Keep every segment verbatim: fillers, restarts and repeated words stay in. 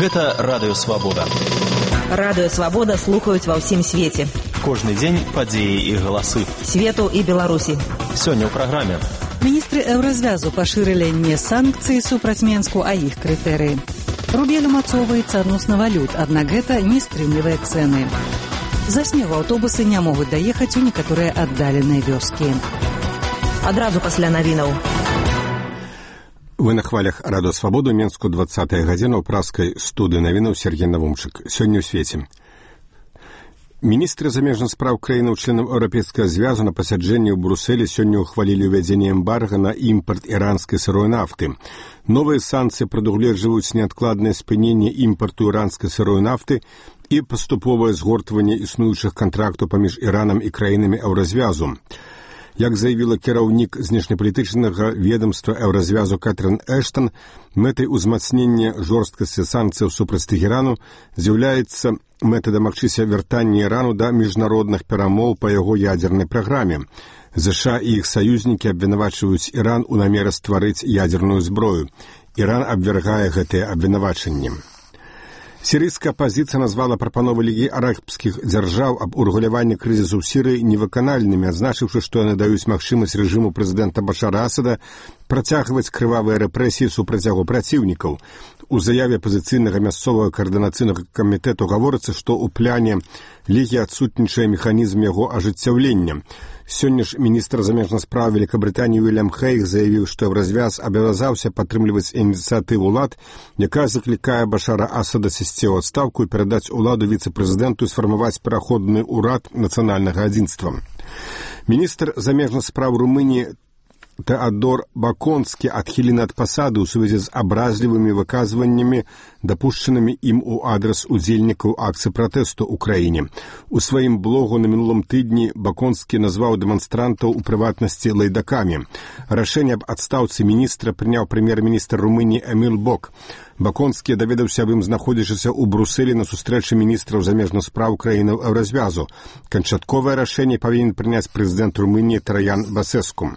Гэта Радыё Свабода. Радыё Свабода слухаюць ва ўсім свеце. Кожны дзень падзеі і галасы. Свету і Беларусі. Сёння ў праграме. Міністры Еўразвязу пашырылі не санкцыі супраць Менску, а іх крытэрыі. Рубель умацоўваецца адносна валют, аднак гэта не стрымлівае цэны. За снегу аўтобусы не могуць даехаць у некаторыя аддаленыя вёскі. Адразу пасля навінаў. Вы на хвалях Радыё Свабоду, Менску, двадцатая гадзіна ў праскай студыі навінаў Сергей Навумчык. Сёння ў свеце. Міністры замежных спраў краінаў членаў Еўрапейскага звязу на пасяджэнні ў Брусэлі сёння ўхвалілі ўвядзенне эмбарга на імпарт іранскай сырой нафты. Новыя санкцыі прадугледжваюць неадкладнае спыненне імпарту іранскай сырой нафты і паступовае згортванне існуючых кантрактаў паміж Іранам і краінамі Еўразвязу. Як заявіла кіраўнік знешнепалітычнага ведомства Еўразвязу Кэтрын Эштон, мэтай узмацнення жорсткасці санкцыяў супраць Тэхерану з'яўляецца мэта дамагчыся вяртання Ірану да міжнародных перамоў па яго ядзернай праграме. ЗША і іх саюзнікі абвінавачваюць Іран у намеры стварыць ядзерную зброю. Іран абвяргае гэтыя абвінавачанні. Сірыйская апазіцыя назвала прапановы Лігі арабскіх дзяржаў аб урэгуляванні крызісу ў Сірыі невыканальнымі, адзначыўшы, што яны даюць магчымасць рэжыму прэзідэнта Башара Асада працягваць крывавыя рэпрэсіі супраць яго праціўнікаў. У заяве апазіцыйнага мясцовага каардынацыйнага камітэту гаворыцца, што ў пляне Лігі адсутнічае механізм яго ажыццяўлення. Сёння ж міністр замежных спраў Великабрытаніі Уильям Хейг заявіў, што Еўразвяз абавязаўся падтрымліваць ініцыятыву ўлад, якая заклікае Башара Асада сесці ў адстаўку і перадаць уладу віцэ-прэзідэнту і сфармаваць пераходны ўрад нацыянальнага адзінства. Міністр замежных спраў Румыніі Теодор Баконскі адхілены ад пасады ў сувязі з абразлівымі выказваннямі, дапушчанымі ім у адрас удзельнікаў акцыі пратэсту ў краіне. У сваім блогу на мінулым тыдні Баконскі назваў дэманстрантаў у прыватнасці лайдакамі. Рашэнне аб адстаўцы міністра прыняў прэм'ер-міністр Румыніі Эмил Бок. Баконскі даведаўся аб ім знаходзячыся ў Брусэлі на сустрэчы міністраў замежных спраў краінаў Еўразвязу. Канчатковае рашэнне павінен прыняць прэзідэнт Румыніі Траян Басэску.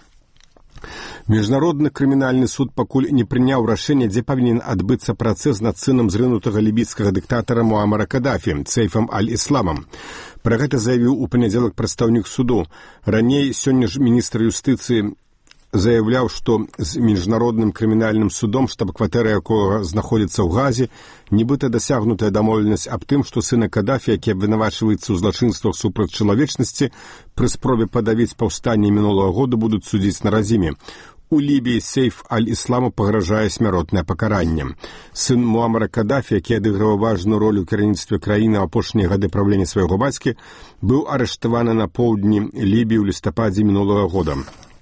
Міжнародны крымінальны суд пакуль не прыняў рашэнне, дзе павінен адбыцца працэс над сынам зрынутага лібійскага дыктатара Муамара Кадафі, Сейфам аль-Ісламам. Пра гэта заявіў у панядзелак прадстаўнік суду. Раней сёння ж міністр юстыцыі заявляў, што з міжнародным крымінальным судом, штаб-кватэра якога знаходзіцца ў Газе, нібыта дасягнутая дамоўленасць аб тым, што сына Кадафі, які абвінавачваецца ў злачынствах супраць чалавечнасці, пры спробе падавіць паўстанне мінулага года будуць судзіць на радзіме. У Лібіі Сейф аль-Ісламу пагражае смяротнае пакаранне. Сын Муамара Кадафі, які адыгрываў важную ролю ў кіраўніцтве краіны ў апошнія гады правлення свайго бацькі, быў арыштаваны на поўдні Лібіі ў лістападзе мінулага года.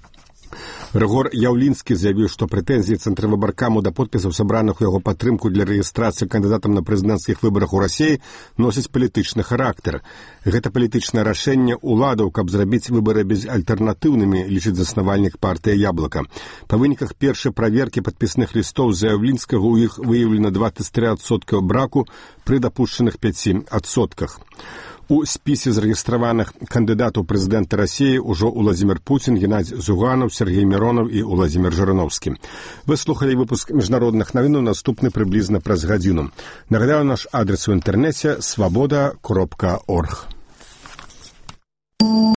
Рыгор Яўлінскі заявіў, што прэтэнзіі цэнтрвыбаркаму да подпісаў, сабраных у яго падтрымку для рэгістрацыі кандыдатам на прэзідэнцкіх выбарах у Расіі, носіць палітычны характар. Гэта палітычнае рашэнне ўладаў, каб зрабіць выбары безальтэрнатыўнымі, лічыць заснавальнік партыі «Яблака». Па выніках першай праверкі падпісных лістоў за Яўлінскага ў іх выяўлена дваццаць тры адсоткі браку пры дапушчаных пяці адсотках. У спісе зарэгістраваных кандыдатаў прэзідэнта Расіі ўжо Уладзімір Пуцін, Геннадзь Зюганаў, Сергей Міронаў і Уладзімір Жырыноўскі. Вы слухалі выпуск міжнародных навінаў, наступны прыблізна праз гадзіну. Нагадаю, наш адрес у інтэрнэце свабода кропка орг.